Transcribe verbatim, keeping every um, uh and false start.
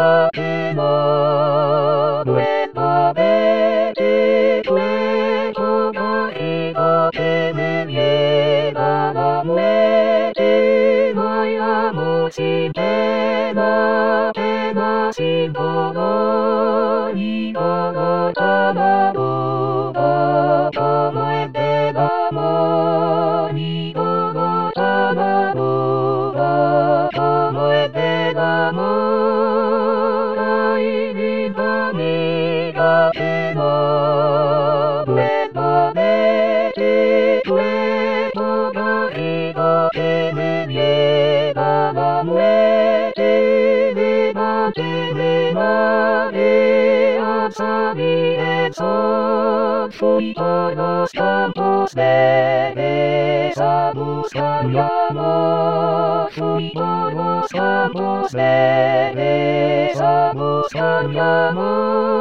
の上のべてくれとかひどけむげがなめてまやもしてなてなしぼのにごのたまどばともえでなもにごのたまどばともえでなもないにばみがけの上のめてくれとがひどけむげがなめてめばてめまであさみえそふいとのさんとせえさぶさやもふいとのさんとせえさぶさやも